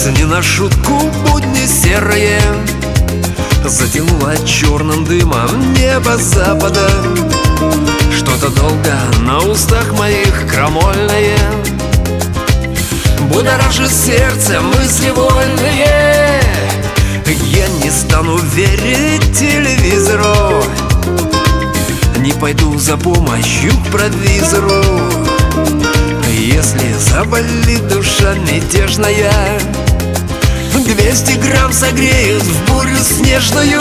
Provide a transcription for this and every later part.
не на шутку будни серые затянуло черным дымом небо запада. Что-то долго на устах моих крамольное будоражит сердце мысли вольные. Я не стану верить телевизору, не пойду за помощью к провизору. Если заболит душа мятежная, 200 грамм согреют в бурю снежную.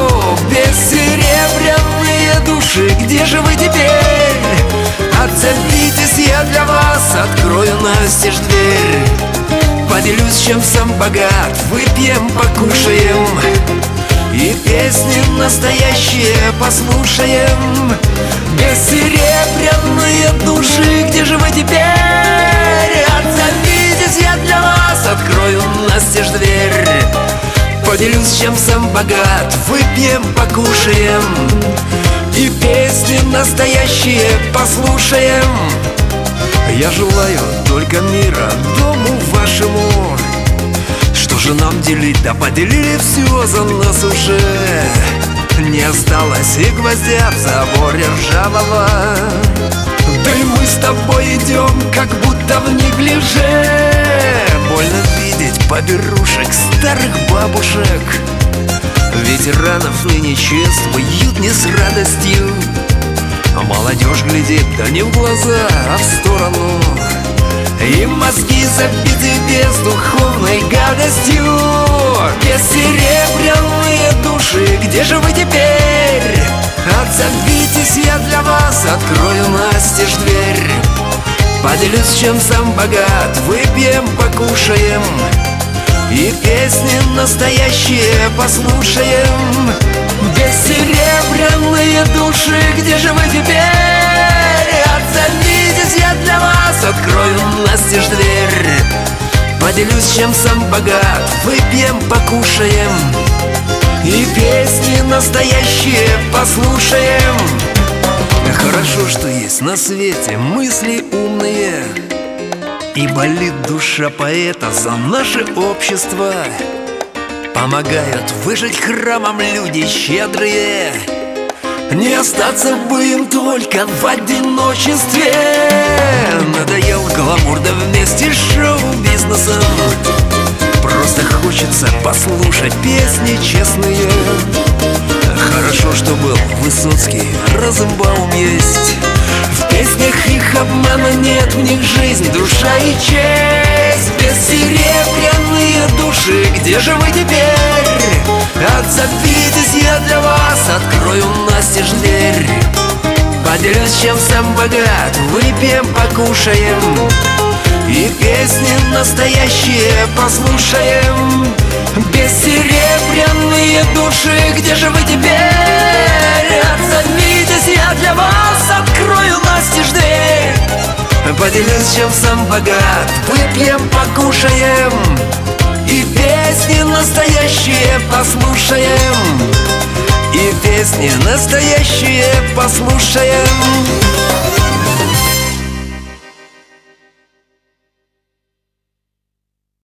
Бессеребряные души, где же вы теперь? Отзовитесь, я для вас открою настежь дверь. Поделюсь, чем сам богат, выпьем, покушаем и песни настоящие послушаем. Бессеребряные души, где же вы теперь? Отзовитесь, я для вас открою настежь дверь. Поделюсь, чем сам богат, выпьем, покушаем и песни настоящие послушаем. Я желаю только мира дому вашему. Что же нам делить? Да поделили все за нас уже. Не осталось и гвоздя в заборе ржавого. Да и мы с тобой идем, как будто в неглиже. Больно видеть поберушек старых бабушек. Ветеранов ныне чествуют не с радостью. А молодежь глядит, да не в глаза, а в сторону. И мозги забиты бездуховной гадостью. Бессеребряные души, где же вы теперь? Отзовитесь, я для вас открою настежь дверь. Поделюсь, чем сам богат, выпьем, покушаем и песни настоящие послушаем. Бессеребряные души, где же вы теперь? Отзовитесь, я для вас открою настежь дверь. Поделюсь, чем сам богат, выпьем, покушаем и песни настоящие послушаем. Хорошо, что есть на свете мысли умные, и болит душа поэта за наше общество. Помогают выжить храмом люди щедрые. Не остаться бы им только в одиночестве. Надоел гламур, да вместе с шоу-бизнесом. Просто хочется послушать песни честные. Хорошо, что был Высоцкий, Розенбаум есть. В песнях их обмана нет, в них жизнь, душа и честь. Бессеребряные души, где же вы теперь? Отзовитесь, я для вас открою настежь дверь. Поделюсь, чем сам богат, выпьем, покушаем и песни настоящие послушаем. Бессеребряные души, где же вы теперь? Отзовитесь, я для вас открою настежь дверь. Поделюсь, чем сам богат, выпьем, покушаем и песни настоящие послушаем. И песни настоящие послушаем.